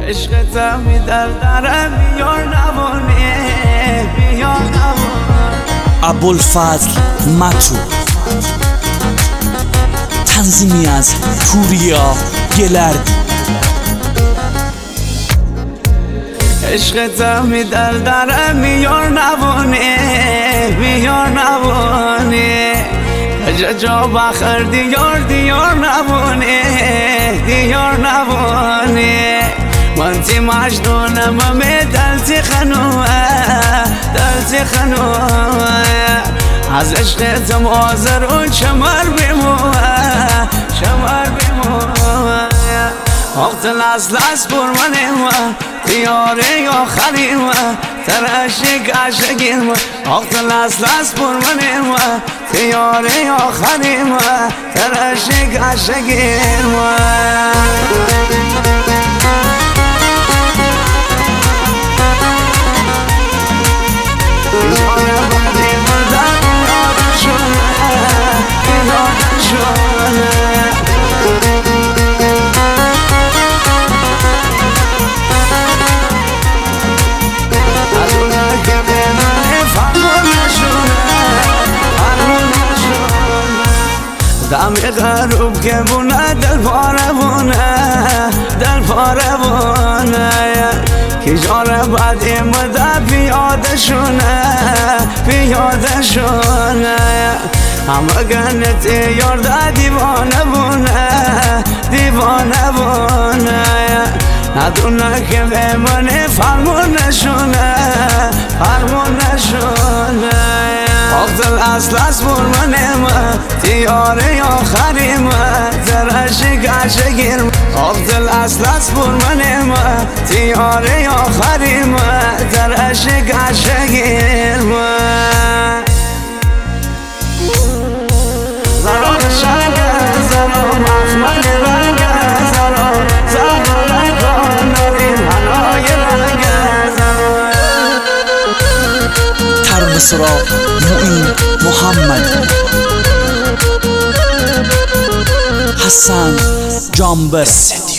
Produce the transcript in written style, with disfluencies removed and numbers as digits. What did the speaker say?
عشقتم می دلدرم بیار نوانه بیار نوانه. ابوالفضل متو، تنظیمی از پوریا گلردی. عشقتم می دلدرم بیار نوانه بیار نوانه. جا بخر دیار دیار نوانه دیار نوانه. من تی مجنونم دلتی خنوه دلتی خنوه. از عشقتم آزر و چمر بیموه چمر بیموه. وقت لس بر منه دیاره آخری ترشک عشقیم. وقت لس بر منه دیاره آخری ترشک عشقیم. دم غروب که بونه دل پاره بونه دل پاره بونه. که جاره بعد مده پیاده شونه پیاده شونه. همه گنت یارده دیوانه بونه دیوانه بونه. ندونه که به منه فرمون نشونه فرمون نشونه. وقت الاصل بر منه دیاره آخریم ترشک عشقیم. وقت الاصل بر منه دیاره آخریم ترشک عشقیم. زرار شنگه زرار مخمل رنگه زرار زرار رنگه نارین هنای رنگه زرار. ترمسرا معین محمد، حسن جانبستی.